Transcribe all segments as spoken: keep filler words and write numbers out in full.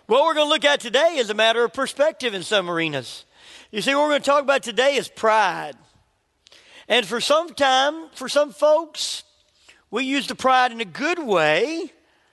What we're going to look at today is a matter of perspective in some arenas. You see, what we're going to talk about today is pride. And for some time, for some folks, we use the pride in a good way.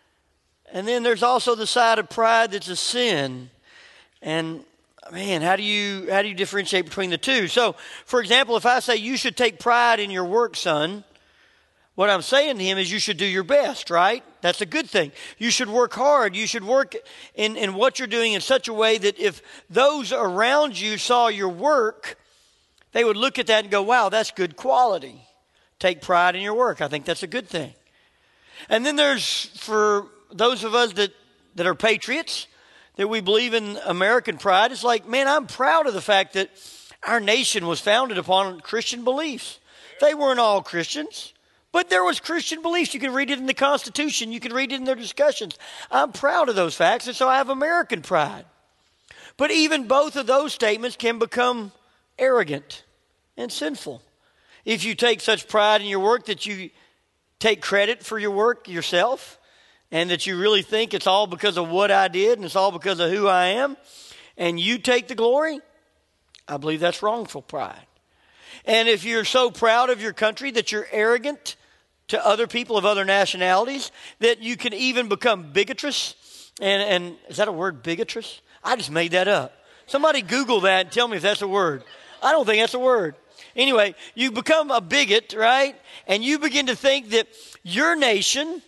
And then there's also the side of pride that's a sin. And man, how do you how do you differentiate between the two? So, for example, if I say you should take pride in your work, son, what I'm saying to him is you should do your best, right? That's a good thing. You should work hard. You should work in, in what you're doing in such a way that if those around you saw your work, they would look at that and go, wow, that's good quality. Take pride in your work. I think that's a good thing. And then there's, for those of us that, that are patriots, that we believe in American pride, it's like, man, I'm proud of the fact that our nation was founded upon Christian beliefs. They weren't all Christians. But there was Christian beliefs. You can read it in the Constitution. You can read it in their discussions. I'm proud of those facts, and so I have American pride. But even both of those statements can become arrogant and sinful. If you take such pride in your work that you take credit for your work yourself, and that you really think it's all because of what I did, and it's all because of who I am, and you take the glory, I believe that's wrongful pride. And if you're so proud of your country that you're arrogant to other people of other nationalities, that you can even become bigotrous. And, and is that a word, bigotrous? I just made that up. Somebody Google that and tell me if that's a word. I don't think that's a word. Anyway, you become a bigot, right? And you begin to think that your nation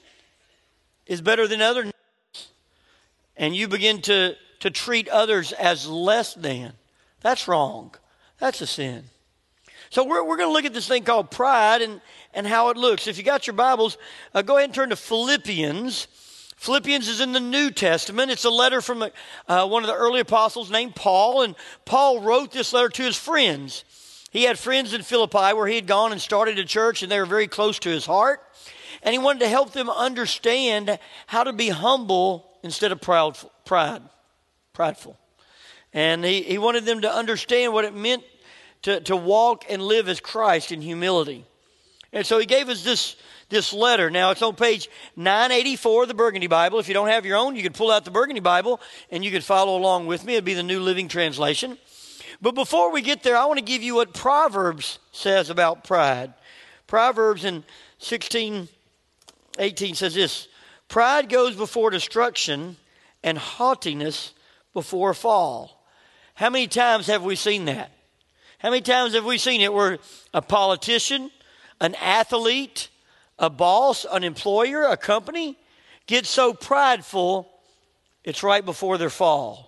is better than other nations. And you begin to, to treat others as less than. That's wrong. That's a sin. So we're, we're going to look at this thing called pride and, and how it looks. If you got your Bibles, uh, go ahead and turn to Philippians. Philippians is in the New Testament. It's a letter from uh, one of the early apostles named Paul. And Paul wrote this letter to his friends. He had friends in Philippi where he had gone and started a church, and they were very close to his heart. And he wanted to help them understand how to be humble instead of proud, pride, prideful. And he, he wanted them to understand what it meant To, to walk and live as Christ in humility. And so he gave us this, this letter. Now, it's on page nine eighty-four of the Burgundy Bible. If you don't have your own, you can pull out the Burgundy Bible and you can follow along with me. It'd be the New Living Translation. But before we get there, I want to give you what Proverbs says about pride. Proverbs in sixteen eighteen says this: pride goes before destruction and haughtiness before a fall. How many times have we seen that? How many times have we seen it where a politician, an athlete, a boss, an employer, a company gets so prideful, it's right before their fall?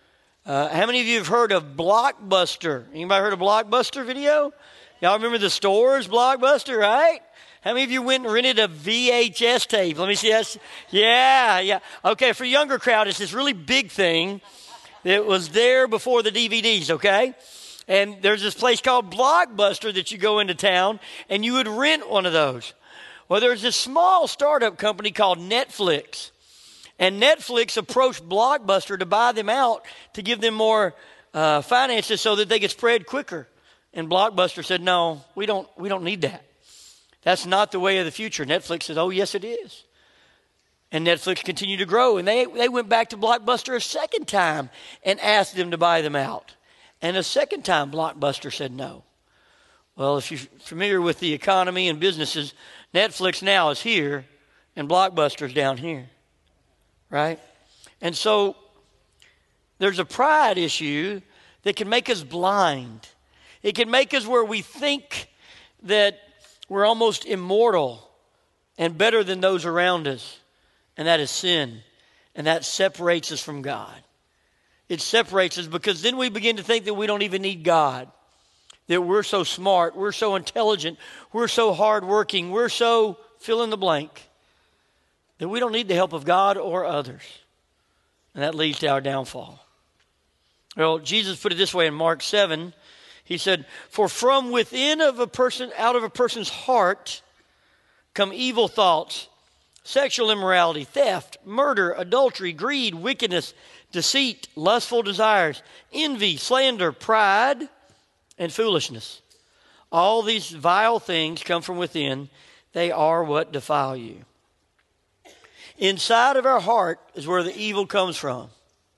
Uh, how many of you have heard of Blockbuster? Anybody heard of Blockbuster video? Y'all remember the stores, Blockbuster, right? How many of you went and rented a V H S tape? Let me see. That's, yeah, yeah. Okay, for a younger crowd, it's this really big thing that was there before the D V Ds, okay? And there's this place called Blockbuster that you go into town, and you would rent one of those. Well, there's this small startup company called Netflix. And Netflix approached Blockbuster to buy them out to give them more uh, finances so that they could spread quicker. And Blockbuster said, no, we don't, we don't need that. That's not the way of the future. Netflix said, oh, yes, it is. And Netflix continued to grow. And they, they went back to Blockbuster a second time and asked them to buy them out. And a second time, Blockbuster said no. Well, if you're familiar with the economy and businesses, Netflix now is here and Blockbuster's down here, right? And so there's a pride issue that can make us blind. It can make us where we think that we're almost immortal and better than those around us. And that is sin. And that separates us from God. It separates us because then we begin to think that we don't even need God. That we're so smart, we're so intelligent, we're so hardworking, we're so fill in the blank. That we don't need the help of God or others. And that leads to our downfall. Well, Jesus put it this way in Mark seven. He said, for from within of a person, out of a person's heart, come evil thoughts, sexual immorality, theft, murder, adultery, greed, wickedness, deceit, lustful desires, envy, slander, pride, and foolishness. All these vile things come from within. They are what defile you. Inside of our heart is where the evil comes from.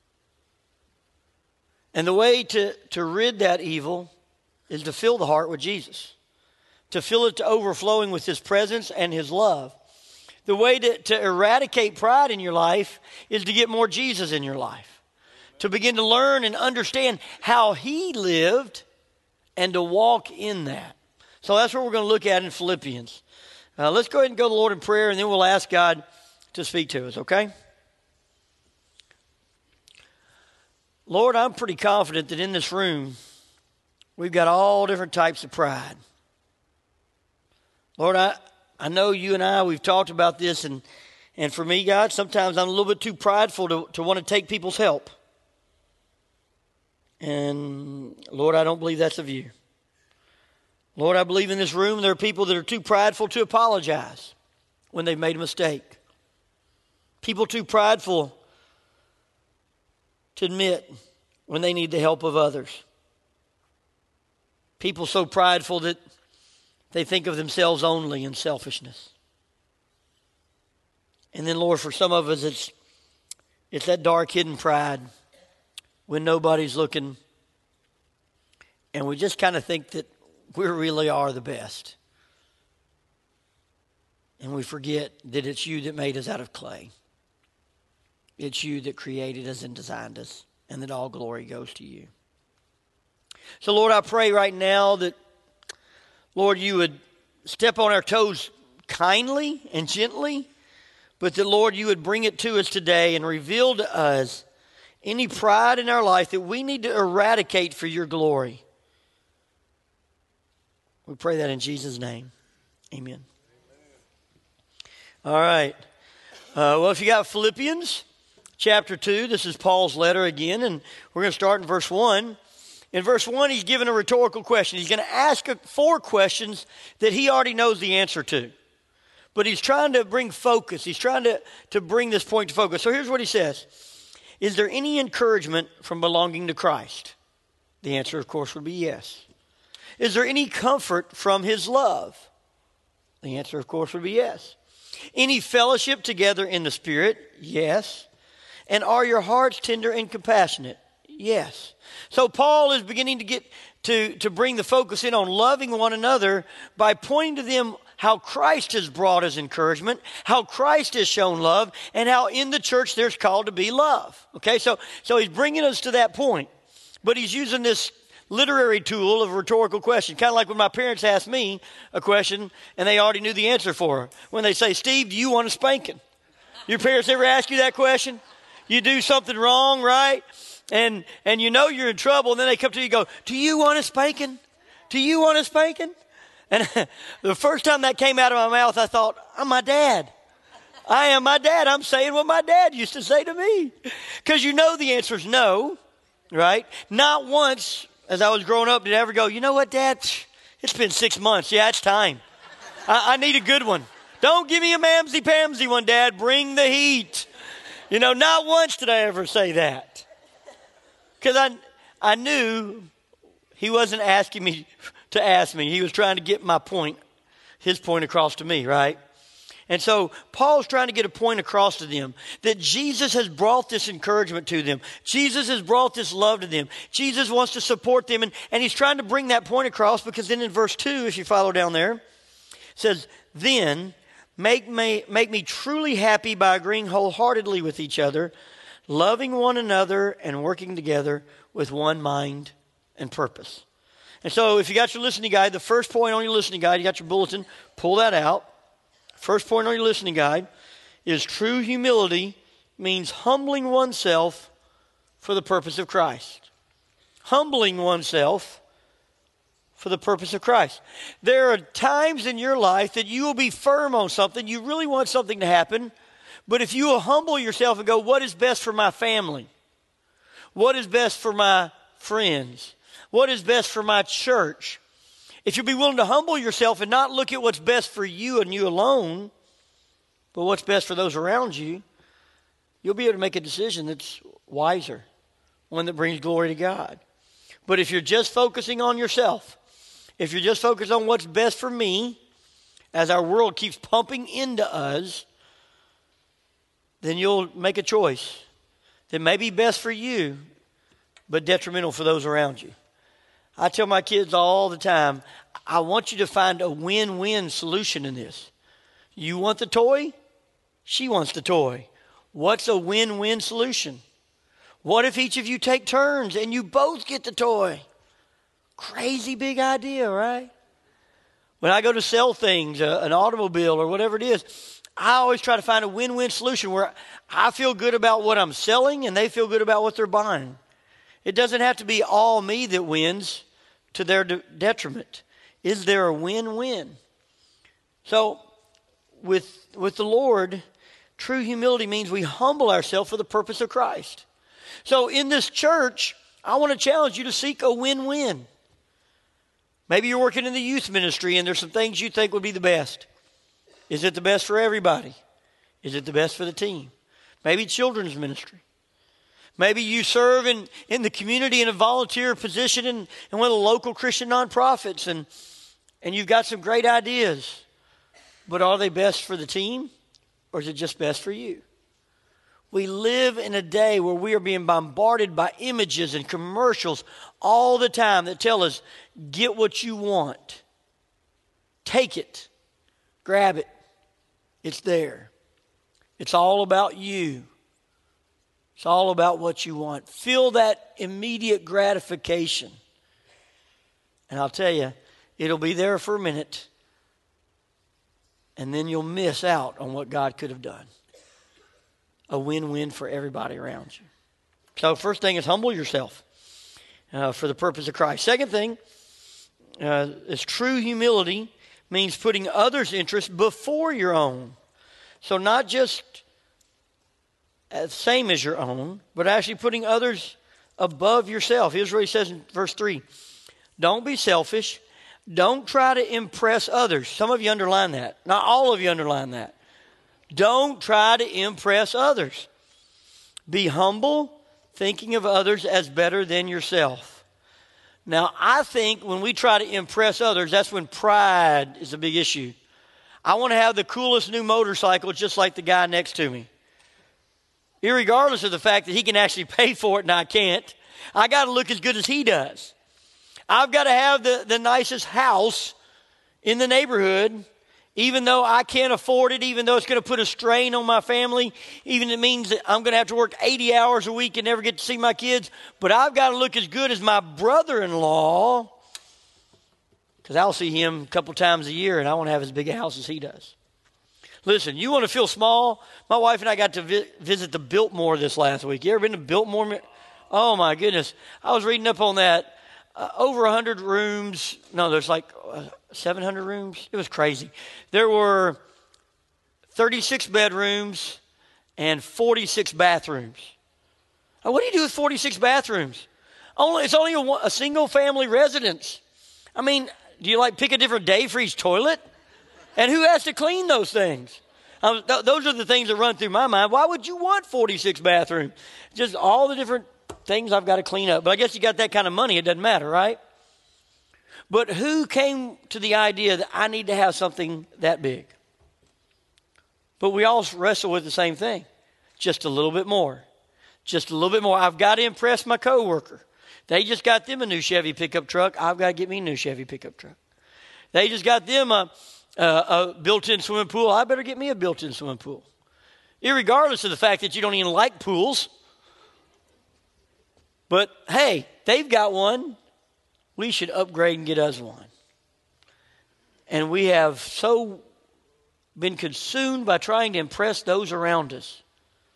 And the way to, to rid that evil is to fill the heart with Jesus, to fill it to overflowing with His presence and His love. The way to, to eradicate pride in your life is to get more Jesus in your life, to begin to learn and understand how He lived and to walk in that. So that's what we're going to look at in Philippians. Uh, let's go ahead and go to the Lord in prayer, and then we'll ask God to speak to us, okay? Lord, I'm pretty confident that in this room, we've got all different types of pride. Lord, I, I know you and I, we've talked about this, and, and for me, God, sometimes I'm a little bit too prideful to, to want to take people's help. And Lord, I don't believe that's of you. Lord, I believe in this room there are people that are too prideful to apologize when they've made a mistake. People too prideful to admit when they need the help of others. People so prideful that they think of themselves only in selfishness. And then, Lord, for some of us, it's, it's that dark hidden pride when nobody's looking. And we just kind of think that we really are the best. And we forget that it's you that made us out of clay. It's you that created us and designed us, and that all glory goes to you. So, Lord, I pray right now that, Lord, you would step on our toes kindly and gently, but that, Lord, you would bring it to us today and reveal to us any pride in our life that we need to eradicate for your glory. We pray that in Jesus' name. Amen. All right. Uh, well, if you got Philippians chapter two, this is Paul's letter again, and we're going to start in verse one. In verse one, he's given a rhetorical question. He's going to ask four questions that he already knows the answer to. But he's trying to bring focus. He's trying to, to bring this point to focus. So here's what he says. Is there any encouragement from belonging to Christ? The answer, of course, would be yes. Is there any comfort from his love? The answer, of course, would be yes. Any fellowship together in the Spirit? Yes. And are your hearts tender and compassionate? Yes. So Paul is beginning to get to, to bring the focus in on loving one another by pointing to them how Christ has brought us encouragement, how Christ has shown love, and how in the church there's called to be love. Okay, so, so he's bringing us to that point. But he's using this literary tool of a rhetorical question. Kind of like when my parents asked me a question and they already knew the answer for her. When they say, Steve, do you want a spanking? Your parents ever ask you that question? You do something wrong, right? And and you know you're in trouble, and then they come to you and go, do you want a spanking? Do you want a spanking? And the first time that came out of my mouth, I thought, I'm my dad. I am my dad. I'm saying what my dad used to say to me. Because you know the answer is no, right? Not once as I was growing up did I ever go, you know what, Dad? It's been six months. Yeah, it's time. I, I need a good one. Don't give me a mamsy-pamsy one, Dad. Bring the heat. You know, not once did I ever say that. Because I, I knew he wasn't asking me to ask me. He was trying to get my point, his point across to me, right? And so Paul's trying to get a point across to them that Jesus has brought this encouragement to them. Jesus has brought this love to them. Jesus wants to support them. And, and he's trying to bring that point across because then in verse two, if you follow down there, it says, then make me, make me truly happy by agreeing wholeheartedly with each other, loving one another and working together with one mind and purpose. And so if you got your listening guide, the first point on your listening guide, you got your bulletin, pull that out. First point on your listening guide is true humility means humbling oneself for the purpose of Christ. Humbling oneself for the purpose of Christ. There are times in your life that you will be firm on something. You really want something to happen. But if you will humble yourself and go, what is best for my family? What is best for my friends? What is best for my church? If you'll be willing to humble yourself and not look at what's best for you and you alone, but what's best for those around you, you'll be able to make a decision that's wiser, one that brings glory to God. But if you're just focusing on yourself, if you're just focused on what's best for me, as our world keeps pumping into us, then you'll make a choice that may be best for you, but detrimental for those around you. I tell my kids all the time, I want you to find a win-win solution in this. You want the toy? She wants the toy. What's a win-win solution? What if each of you take turns and you both get the toy? Crazy big idea, right? When I go to sell things, uh, an automobile or whatever it is, I always try to find a win-win solution where I feel good about what I'm selling and they feel good about what they're buying. It doesn't have to be all me that wins to their de- detriment. Is there a win-win? So with, with the Lord, true humility means we humble ourselves for the purpose of Christ. So in this church, I want to challenge you to seek a win-win. Maybe you're working in the youth ministry and there's some things you think would be the best. Is it the best for everybody? Is it the best for the team? Maybe children's ministry. Maybe you serve in, in the community in a volunteer position in, in one of the local Christian nonprofits and, and you've got some great ideas. But are they best for the team or is it just best for you? We live in a day where we are being bombarded by images and commercials all the time that tell us, get what you want. Take it. Grab it. It's there. It's all about you. It's all about what you want. Feel that immediate gratification. And I'll tell you, it'll be there for a minute. And then you'll miss out on what God could have done. A win-win for everybody around you. So first thing is humble yourself uh, for the purpose of Christ. Second thing uh, is true humility means putting others' interests before your own. So not just the same as your own, but actually putting others above yourself. Here's what he says in verse three. Don't be selfish. Don't try to impress others. Some of you underline that. Not all of you underline that. Don't try to impress others. Be humble, thinking of others as better than yourself. Now, I think when we try to impress others, that's when pride is a big issue. I want to have the coolest new motorcycle just like the guy next to me. Irregardless of the fact that he can actually pay for it and I can't. I got to look as good as he does. I've got to have the, the nicest house in the neighborhood. Even though I can't afford it, even though it's going to put a strain on my family, even it means that I'm going to have to work eighty hours a week and never get to see my kids, but I've got to look as good as my brother-in-law because I'll see him a couple times a year and I want to have as big a house as he does. Listen, you want to feel small? My wife and I got to vi- visit the Biltmore this last week. You ever been to Biltmore? Oh, my goodness. I was reading up on that. Uh, over one hundred rooms. No, there's like uh, seven hundred rooms. It was crazy. There were thirty-six bedrooms and forty-six bathrooms. Now, what do you do with forty-six bathrooms? Only It's only a, a single family residence. I mean, do you like pick a different day for each toilet? And who has to clean those things? Um, th- those are the things that run through my mind. Why would you want forty-six bathrooms? Just all the different things I've got to clean up. But I guess you got that kind of money, it doesn't matter, right? But who came to the idea that I need to have something that big? But we all wrestle with the same thing. Just a little bit more. Just a little bit more. I've got to impress my coworker. They just got them a new Chevy pickup truck. I've got to get me a new Chevy pickup truck. They just got them a, a, a built-in swimming pool. I better get me a built-in swimming pool. Irregardless of the fact that you don't even like pools. But, hey, they've got one. We should upgrade and get us one. And we have so been consumed by trying to impress those around us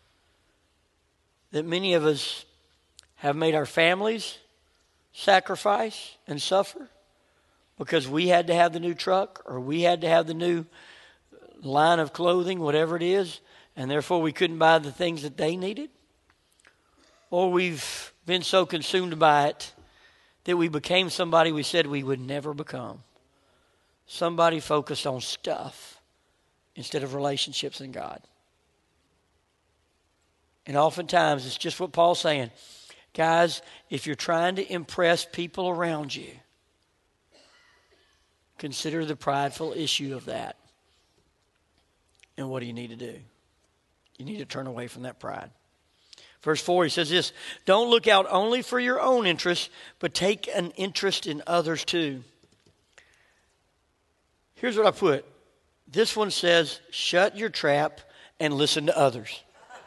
that many of us have made our families sacrifice and suffer because we had to have the new truck or we had to have the new line of clothing, whatever it is, and therefore we couldn't buy the things that they needed. Or we've been so consumed by it that we became somebody we said we would never become. Somebody focused on stuff instead of relationships in God. And oftentimes it's just what Paul's saying. Guys, if you're trying to impress people around you, consider the prideful issue of that. And what do you need to do? You need to turn away from that pride. Verse four, he says this, don't look out only for your own interests, but take an interest in others too. Here's what I put. This one says, shut your trap and listen to others.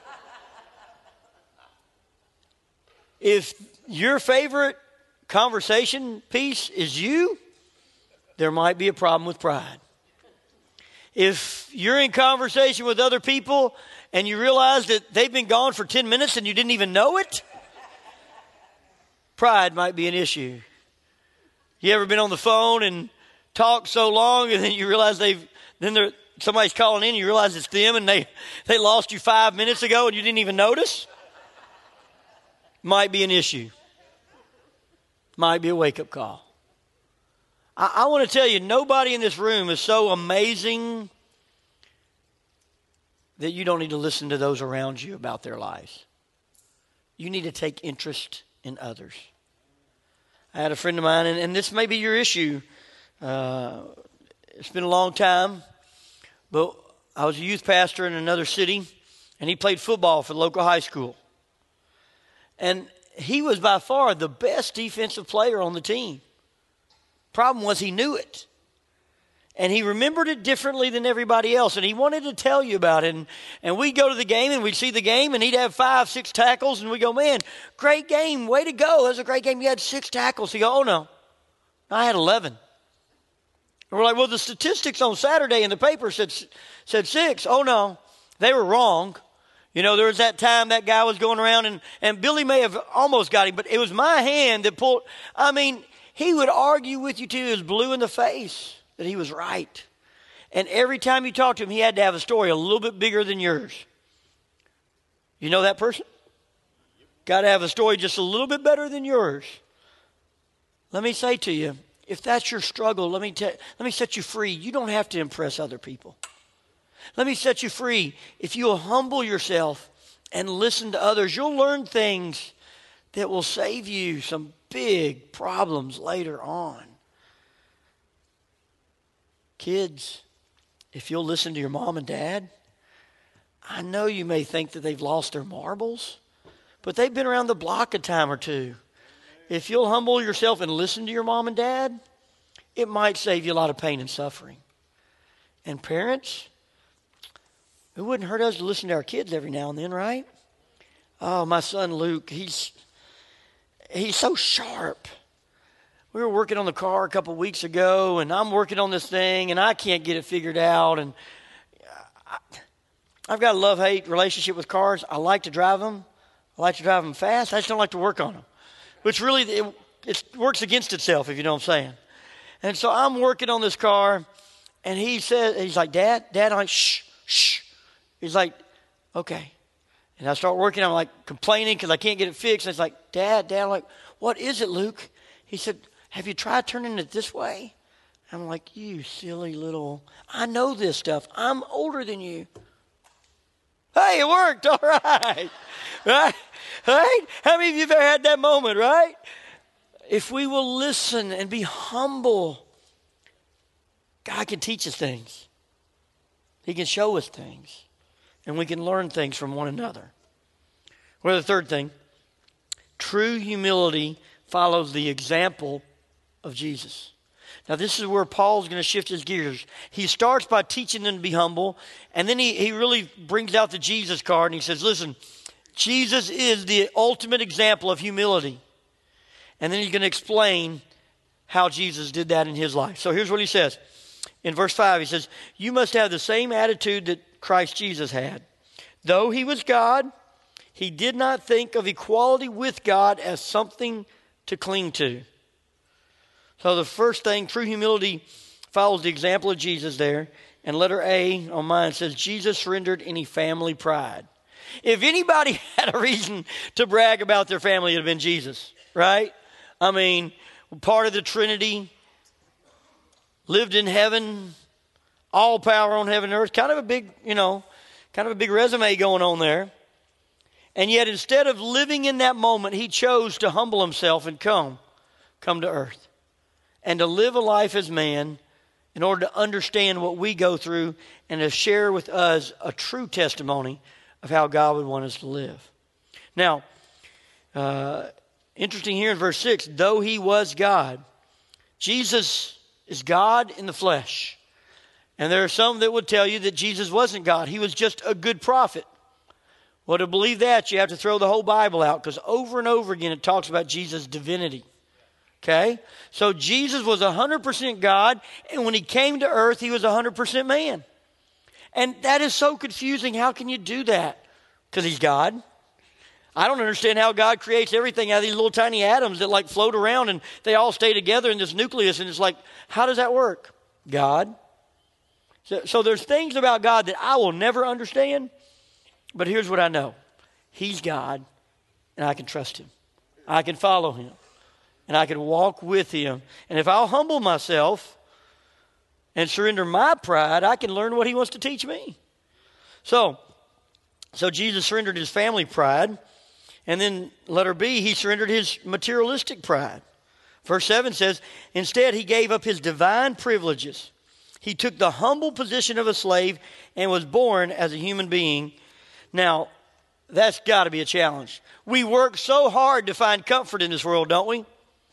If your favorite conversation piece is you, there might be a problem with pride. If you're in conversation with other people and you realize that they've been gone for ten minutes and you didn't even know it, pride might be an issue. You ever been on the phone and talked so long and then you realize they've, then they're, somebody's calling in and you realize it's them and they, they lost you five minutes ago and you didn't even notice? Might be an issue. Might be a wake-up call. I, I want to tell you, nobody in this room is so amazing that you don't need to listen to those around you about their lives. You need to take interest in others. I had a friend of mine, and, and this may be your issue. Uh, it's been a long time, but I was a youth pastor in another city, and he played football for the local high school. And he was by far the best defensive player on the team. Problem was he knew it. And he remembered it differently than everybody else. And he wanted to tell you about it. And, and we'd go to the game and we'd see the game and he'd have five, six tackles. And we'd go, man, great game. Way to go. That was a great game. You had six tackles. He'd go, oh, no. I had eleven. And we're like, well, the statistics on Saturday in the paper said, said six. Oh, no. They were wrong. You know, there was that time that guy was going around and, and Billy may have almost got him, but it was my hand that pulled. I mean, he would argue with you till he was blue in the face that he was right. And every time you talked to him, he had to have a story a little bit bigger than yours. You know that person? Got to have a story just a little bit better than yours. Let me say to you, if that's your struggle, let me, te- let me set you free. You don't have to impress other people. Let me set you free. If you'll humble yourself and listen to others, you'll learn things that will save you some big problems later on. Kids, if you'll listen to your mom and dad, I know you may think that they've lost their marbles, but they've been around the block a time or two. If you'll humble yourself and listen to your mom and dad, it might save you a lot of pain and suffering. And parents, it wouldn't hurt us to listen to our kids every now and then, right? Oh, my son Luke, he's he's so sharp. We were working on the car a couple weeks ago, and I'm working on this thing, and I can't get it figured out. And I, I've got a love-hate relationship with cars. I like to drive them. I like to drive them fast. I just don't like to work on them, which really it, it works against itself, if you know what I'm saying. And so I'm working on this car, and he says, he's like, Dad, Dad, I'm like, shh, shh. He's like, okay. And I start working, I'm like complaining because I can't get it fixed. And it's like, Dad, Dad, I'm like, what is it, Luke? He said, have you tried turning it this way? I'm like, you silly little, I know this stuff. I'm older than you. Hey, it worked, all right. Right? Right? How many of you have ever had that moment, right? If we will listen and be humble, God can teach us things. He can show us things. And we can learn things from one another. Well, the third thing, true humility follows the example of Jesus. Now, this is where Paul's going to shift his gears. He starts by teaching them to be humble, and then he, he really brings out the Jesus card, and he says, listen, Jesus is the ultimate example of humility. And then he's going to explain how Jesus did that in his life. So here's what he says. In verse five, he says, you must have the same attitude that Christ Jesus had. Though he was God, he did not think of equality with God as something to cling to. So the first thing, true humility follows the example of Jesus there. And letter A on mine says, Jesus surrendered any family pride. If anybody had a reason to brag about their family, it would have been Jesus, right? I mean, part of the Trinity, lived in heaven, all power on heaven and earth. Kind of a big, you know, kind of a big resume going on there. And yet instead of living in that moment, he chose to humble himself and come, come to earth. And to live a life as man in order to understand what we go through and to share with us a true testimony of how God would want us to live. Now, uh, interesting here in verse six, though he was God. Jesus is God in the flesh. And there are some that would tell you that Jesus wasn't God. He was just a good prophet. Well, to believe that, you have to throw the whole Bible out, because over and over again it talks about Jesus' divinity. Okay? So Jesus was one hundred percent God, and when he came to earth, he was one hundred percent man. And that is so confusing. How can you do that? Because he's God. I don't understand how God creates everything out of these little tiny atoms that like float around and they all stay together in this nucleus. And it's like, how does that work? God. So, so there's things about God that I will never understand. But here's what I know. He's God, and I can trust him. I can follow him, and I can walk with him. And if I'll humble myself and surrender my pride, I can learn what he wants to teach me. So, so Jesus surrendered his family pride. And then letter B, he surrendered his materialistic pride. Verse seven says, instead he gave up his divine privileges. He took the humble position of a slave and was born as a human being. Now, that's got to be a challenge. We work so hard to find comfort in this world, don't we?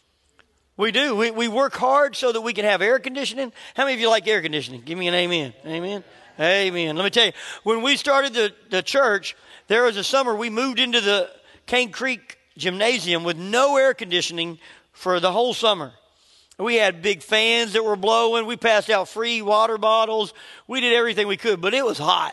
We do. We, we work hard so that we can have air conditioning. How many of you like air conditioning? Give me an amen. Amen. Amen. Let me tell you, when we started the, the church, there was a summer we moved into the Cane Creek Gymnasium with no air conditioning for the whole summer. We had big fans that were blowing. We passed out free water bottles. We did everything we could, but it was hot.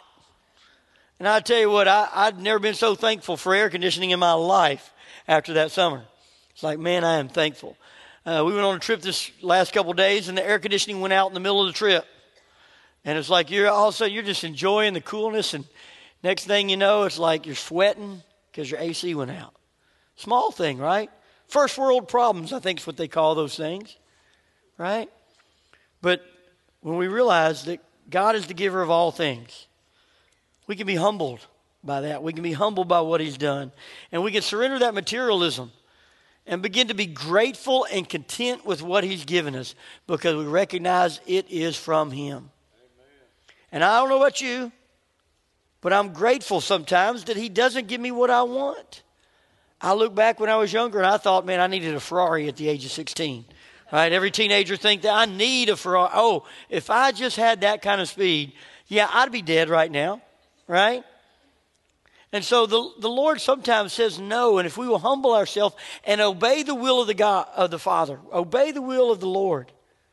And I tell you what, I, I'd never been so thankful for air conditioning in my life after that summer. It's like, man, I am thankful. Uh, we went on a trip this last couple of days, and the air conditioning went out in the middle of the trip. And it's like you're all of a sudden you're just enjoying the coolness, and next thing you know, it's like you're sweating because your A C went out. Small thing, right? First world problems, I think is what they call those things, right? But when we realize that God is the giver of all things, we can be humbled by that. We can be humbled by what he's done. And we can surrender that materialism and begin to be grateful and content with what he's given us because we recognize it is from him. Amen. And I don't know about you, but I'm grateful sometimes that he doesn't give me what I want. I look back when I was younger and I thought, man, I needed a Ferrari at the age of sixteen. Right? Every teenager think that I need a Ferrari. Oh, if I just had that kind of speed, yeah, I'd be dead right now. Right? And so the, the Lord sometimes says no. And if we will humble ourselves and obey the will of the God, of the Father, obey the will of the Lord,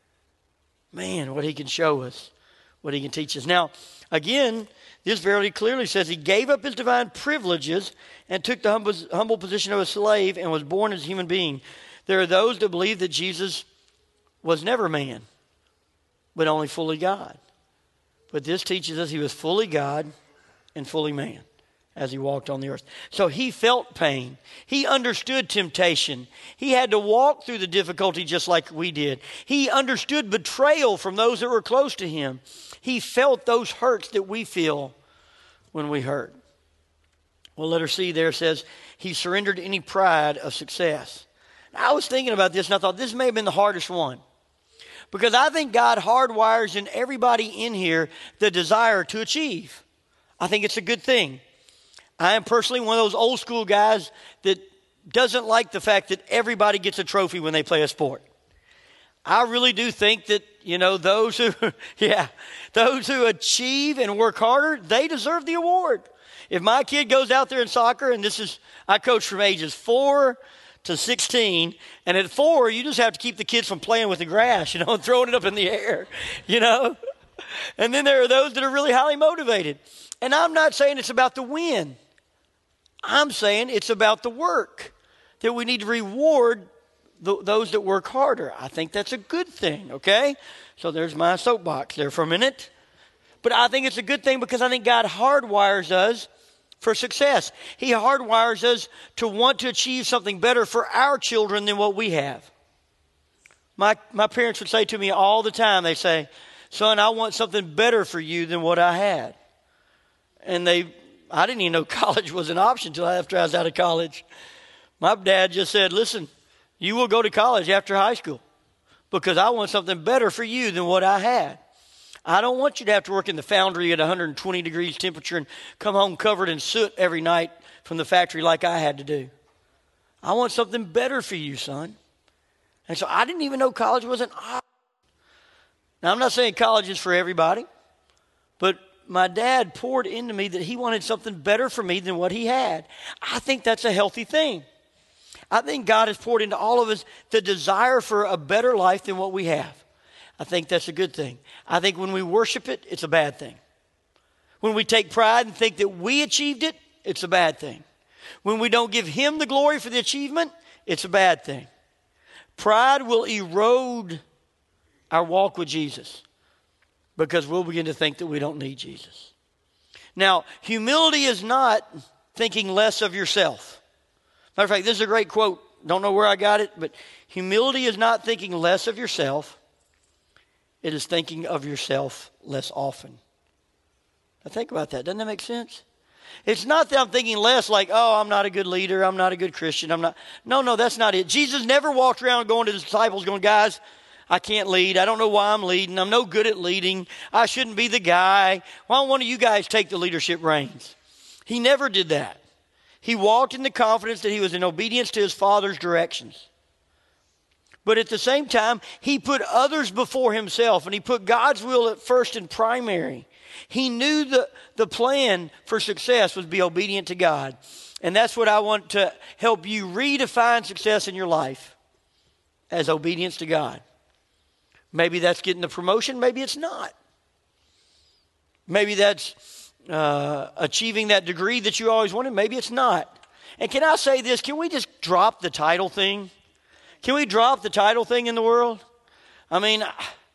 man, what he can show us, what he can teach us. Now, again, this very clearly says he gave up his divine privileges and took the humble, humble position of a slave and was born as a human being. There are those that believe that Jesus was never man, but only fully God. But this teaches us he was fully God and fully man as he walked on the earth. So he felt pain. He understood temptation. He had to walk through the difficulty just like we did. He understood betrayal from those that were close to him. He felt those hurts that we feel when we hurt. Well, letter C there says he surrendered any pride of success. Now, I was thinking about this and I thought this may have been the hardest one. Because I think God hardwires in everybody in here the desire to achieve. I think it's a good thing. I am personally one of those old school guys that doesn't like the fact that everybody gets a trophy when they play a sport. I really do think that, you know, those who, yeah, those who achieve and work harder, they deserve the award. If my kid goes out there in soccer, and this is, I coach from ages four to sixteen, and at four, you just have to keep the kids from playing with the grass, you know, and throwing it up in the air, you know. And then there are those that are really highly motivated. And I'm not saying it's about the win. I'm saying it's about the work, that we need to reward th- those that work harder. I think that's a good thing, okay? So there's my soapbox there for a minute. But I think it's a good thing because I think God hardwires us for success. He hardwires us to want to achieve something better for our children than what we have. My, my parents would say to me all the time, they say, son, I want something better for you than what I had. And they, I didn't even know college was an option until after I was out of college. My dad just said, listen, you will go to college after high school because I want something better for you than what I had. I don't want you to have to work in the foundry at one hundred twenty degrees temperature and come home covered in soot every night from the factory like I had to do. I want something better for you, son. And so I didn't even know college was an option. Now, I'm not saying college is for everybody, but my dad poured into me that he wanted something better for me than what he had. I think that's a healthy thing. I think God has poured into all of us the desire for a better life than what we have. I think that's a good thing. I think when we worship it, it's a bad thing. When we take pride and think that we achieved it, it's a bad thing. When we don't give him the glory for the achievement, it's a bad thing. Pride will erode our walk with Jesus because we'll begin to think that we don't need Jesus. Now, humility is not thinking less of yourself. Matter of fact, this is a great quote. Don't know where I got it, but humility is not thinking less of yourself. It is thinking of yourself less often. Now think about that. Doesn't that make sense? It's not that I'm thinking less like, oh, I'm not a good leader. I'm not a good Christian. I'm not. No, no, that's not it. Jesus never walked around going to his disciples going, guys, I can't lead. I don't know why I'm leading. I'm no good at leading. I shouldn't be the guy. Why don't one of you guys take the leadership reins? He never did that. He walked in the confidence that he was in obedience to his Father's directions. But at the same time, he put others before himself, and he put God's will at first and primary. He knew the, the plan for success was be obedient to God. And that's what I want to help you redefine success in your life, as obedience to God. Maybe that's getting the promotion. Maybe it's not. Maybe that's uh, achieving that degree that you always wanted. Maybe it's not. And can I say this? Can we just drop the title thing? Can we drop the title thing in the world? I mean,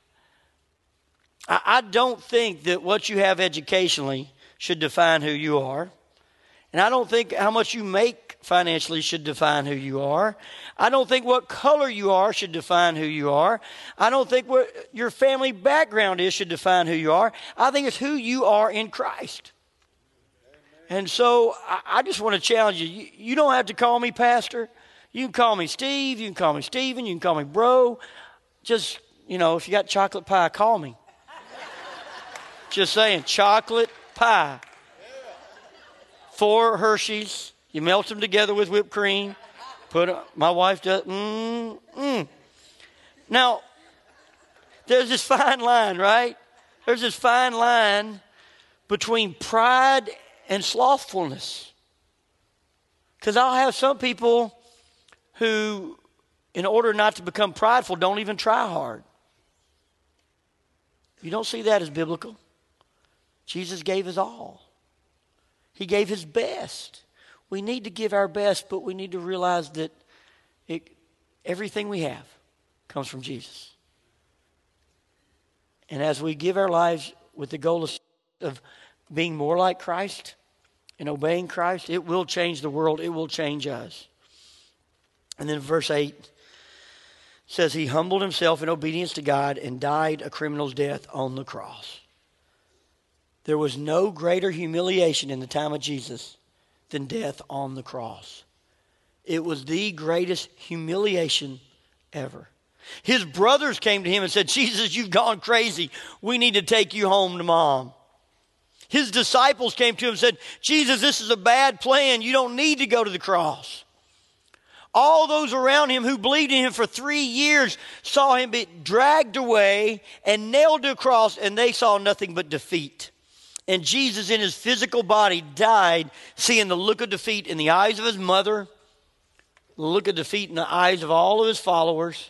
I, I don't think that what you have educationally should define who you are. And I don't think how much you make financially should define who you are. I don't think what color you are should define who you are. I don't think what your family background is should define who you are. I think it's who you are in Christ. And so I, I just want to challenge you. you. You don't have to call me pastor. You can call me Steve. You can call me Steven. You can call me bro. Just, you know, if you got chocolate pie, call me. Just saying, chocolate pie. Four Hershey's. You melt them together with whipped cream. Put a, my wife does. Mm, mm. Now, there's this fine line, right? There's this fine line between pride and slothfulness. Because I'll have some people who, in order not to become prideful, don't even try hard. You don't see that as biblical. Jesus gave his all. He gave his best. We need to give our best, but we need to realize that it, everything we have comes from Jesus. And as we give our lives with the goal of, of being more like Christ and obeying Christ, it will change the world. It will change us. And then verse eight says, he humbled himself in obedience to God and died a criminal's death on the cross. There was no greater humiliation in the time of Jesus than death on the cross. It was the greatest humiliation ever. His brothers came to him and said, Jesus, you've gone crazy. We need to take you home to mom. His disciples came to him and said, Jesus, this is a bad plan. You don't need to go to the cross. All those around him who believed in him for three years saw him be dragged away and nailed to a cross, and they saw nothing but defeat. And Jesus in his physical body died, seeing the look of defeat in the eyes of his mother, the look of defeat in the eyes of all of his followers,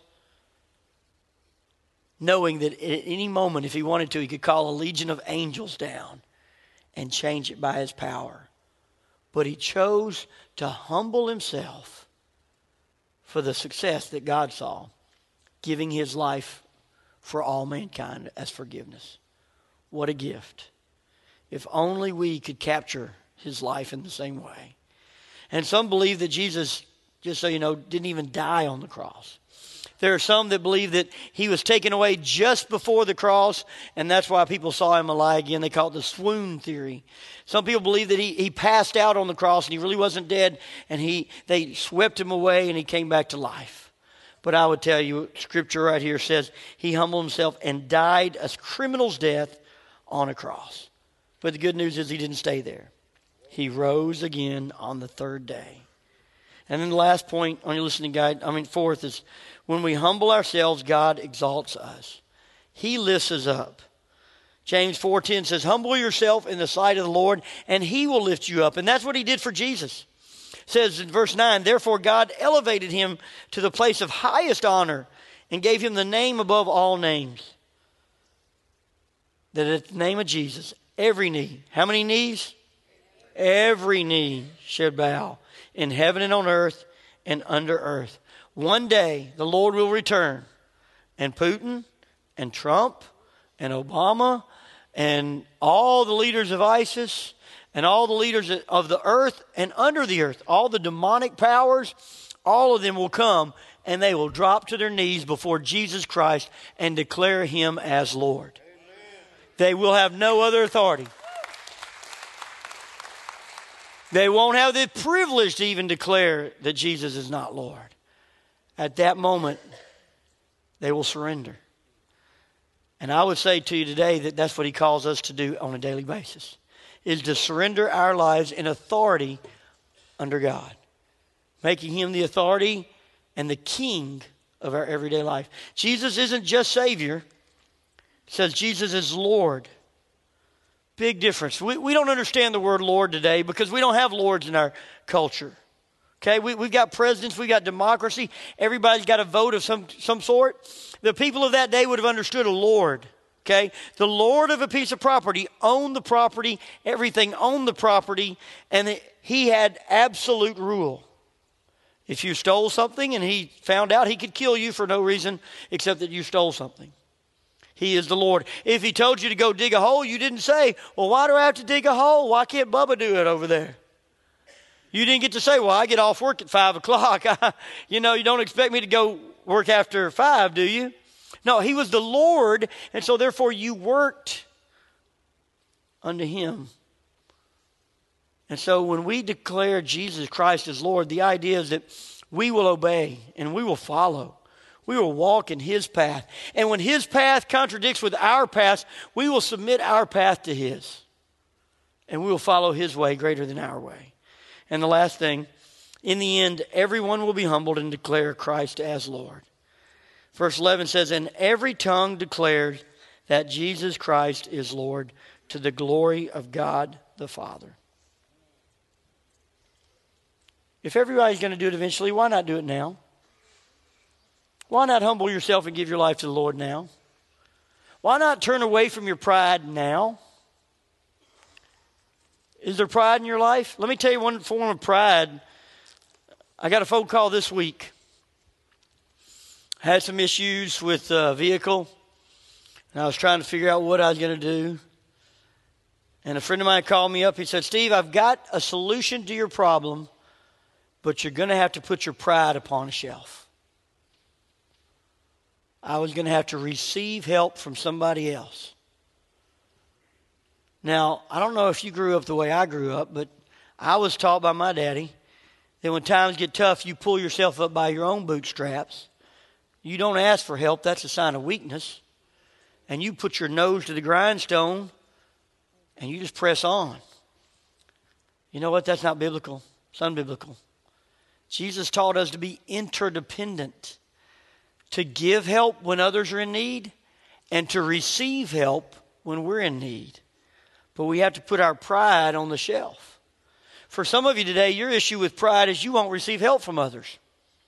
knowing that at any moment, if he wanted to, he could call a legion of angels down and change it by his power. But he chose to humble himself for the success that God saw, giving his life for all mankind as forgiveness. What a gift. If only we could capture his life in the same way. And some believe that Jesus, just so you know, didn't even die on the cross. There are some that believe that he was taken away just before the cross, and that's why people saw him alive again. They call it the swoon theory. Some people believe that he, he passed out on the cross and he really wasn't dead, and he they swept him away and he came back to life. But I would tell you, Scripture right here says he humbled himself and died a criminal's death on a cross. But the good news is he didn't stay there. He rose again on the third day. And then the last point on your listening guide, I mean fourth, is when we humble ourselves, God exalts us. He lifts us up. James four ten says, humble yourself in the sight of the Lord, and he will lift you up. And that's what he did for Jesus. It says in verse nine, therefore God elevated him to the place of highest honor and gave him the name above all names. That at the name of Jesus, every knee, how many knees? Every knee should bow in heaven and on earth and under earth. One day the Lord will return, and Putin and Trump and Obama and all the leaders of ISIS and all the leaders of the earth and under the earth, all the demonic powers, all of them will come and they will drop to their knees before Jesus Christ and declare him as Lord. Amen. They will have no other authority. They won't have the privilege to even declare that Jesus is not Lord. At that moment, they will surrender. And I would say to you today that that's what he calls us to do on a daily basis, is to surrender our lives in authority under God, making him the authority and the king of our everyday life. Jesus isn't just Savior. It says Jesus is Lord. Big difference. We, we don't understand the word Lord today because we don't have lords in our culture. Okay, we, we've got presidents, we've got democracy. Everybody's got a vote of some, some sort. The people of that day would have understood a lord. Okay, the lord of a piece of property owned the property, everything owned the property, and it, he had absolute rule. If you stole something and he found out, he could kill you for no reason except that you stole something. He is the Lord. If he told you to go dig a hole, you didn't say, well, why do I have to dig a hole? Why can't Bubba do it over there? You didn't get to say, well, I get off work at five o'clock. You know, you don't expect me to go work after five, do you? No, he was the Lord, and so therefore you worked unto him. And so when we declare Jesus Christ as Lord, the idea is that we will obey and we will follow. We will walk in his path. And when his path contradicts with our path, we will submit our path to his. And we will follow his way greater than our way. And the last thing, in the end, everyone will be humbled and declare Christ as Lord. Verse eleven says, and every tongue declared that Jesus Christ is Lord, to the glory of God the Father. If everybody's going to do it eventually, why not do it now? Why not humble yourself and give your life to the Lord now? Why not turn away from your pride now? Is there pride in your life? Let me tell you one form of pride. I got a phone call this week. I had some issues with a vehicle, and I was trying to figure out what I was going to do. And a friend of mine called me up. He said, Steve, I've got a solution to your problem, but you're going to have to put your pride upon a shelf. I was going to have to receive help from somebody else. Now, I don't know if you grew up the way I grew up, but I was taught by my daddy that when times get tough, you pull yourself up by your own bootstraps. You don't ask for help. That's a sign of weakness. And you put your nose to the grindstone and you just press on. You know what? That's not biblical. It's unbiblical. Jesus taught us to be interdependent, to give help when others are in need, and to receive help when we're in need. But we have to put our pride on the shelf. For some of you today, your issue with pride is you won't receive help from others.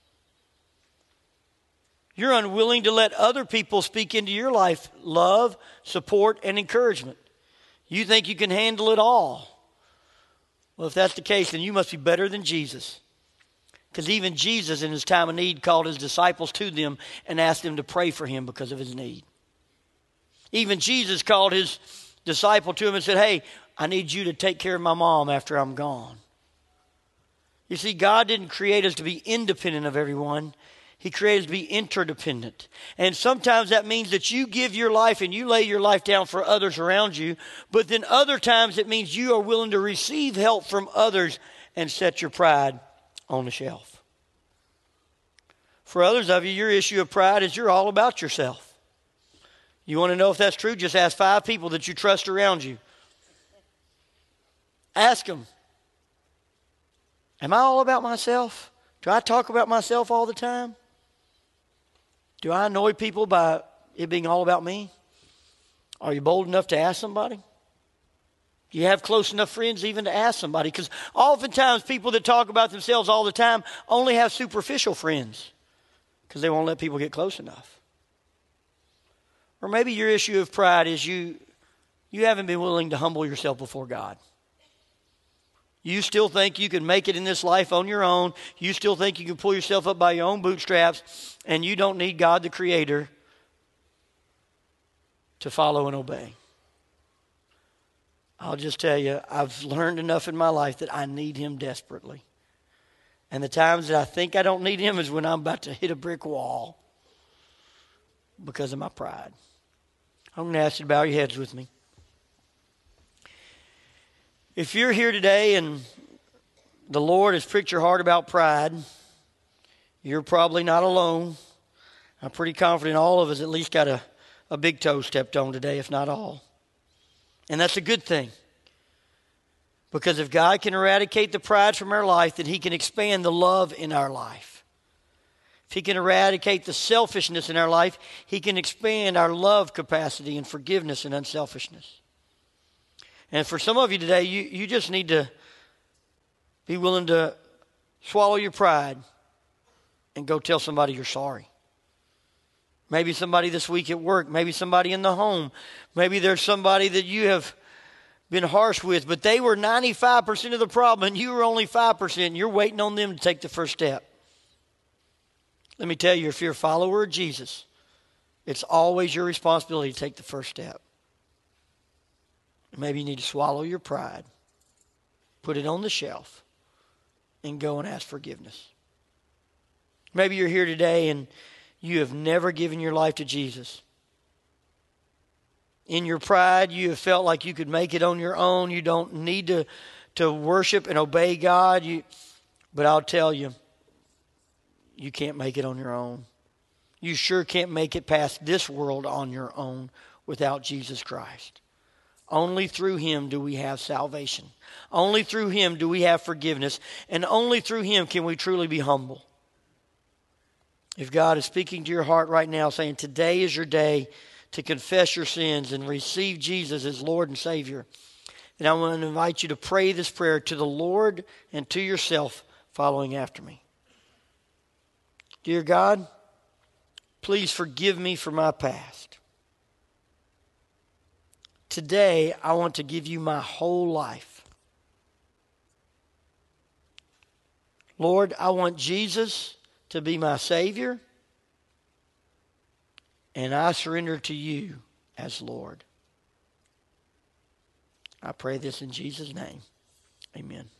You're unwilling to let other people speak into your life love, support, and encouragement. You think you can handle it all. Well, if that's the case, then you must be better than Jesus. Because even Jesus, in his time of need, called his disciples to them and asked them to pray for him because of his need. Even Jesus called his disciple to him and said, hey, I need you to take care of my mom after I'm gone. You see, God didn't create us to be independent of everyone. He created us to be interdependent. And sometimes that means that you give your life and you lay your life down for others around you. But then other times it means you are willing to receive help from others and set your pride on the shelf. For others of you, your issue of pride is you're all about yourself. You want to know if that's true? Just ask five people that you trust around you. Ask them, am I all about myself? Do I talk about myself all the time? Do I annoy people by it being all about me? Are you bold enough to ask somebody? Do you have close enough friends even to ask somebody? Because oftentimes people that talk about themselves all the time only have superficial friends because they won't let people get close enough. Or maybe your issue of pride is you, you haven't been willing to humble yourself before God. You still think you can make it in this life on your own. You still think you can pull yourself up by your own bootstraps, and you don't need God the Creator to follow and obey. I'll just tell you, I've learned enough in my life that I need Him desperately. And the times that I think I don't need Him is when I'm about to hit a brick wall because of my pride. I'm going to ask you to bow your heads with me. If you're here today and the Lord has pricked your heart about pride, you're probably not alone. I'm pretty confident all of us at least got a, a big toe stepped on today, if not all. And that's a good thing. Because if God can eradicate the pride from our life, then He can expand the love in our life. If He can eradicate the selfishness in our life, He can expand our love capacity and forgiveness and unselfishness. And for some of you today, you, you just need to be willing to swallow your pride and go tell somebody you're sorry. Maybe somebody this week at work, maybe somebody in the home, maybe there's somebody that you have been harsh with, but they were ninety-five percent of the problem and you were only five percent, and you're waiting on them to take the first step. Let me tell you, if you're a follower of Jesus, it's always your responsibility to take the first step. Maybe you need to swallow your pride, put it on the shelf, and go and ask forgiveness. Maybe you're here today and you have never given your life to Jesus. In your pride, you have felt like you could make it on your own. You don't need to, to worship and obey God. You, but I'll tell you, you can't make it on your own. You sure can't make it past this world on your own without Jesus Christ. Only through Him do we have salvation. Only through Him do we have forgiveness. And only through Him can we truly be humble. If God is speaking to your heart right now saying today is your day to confess your sins and receive Jesus as Lord and Savior, then I want to invite you to pray this prayer to the Lord and to yourself following after me. Dear God, please forgive me for my past. Today, I want to give you my whole life. Lord, I want Jesus to be my Savior, and I surrender to you as Lord. I pray this in Jesus' name. Amen.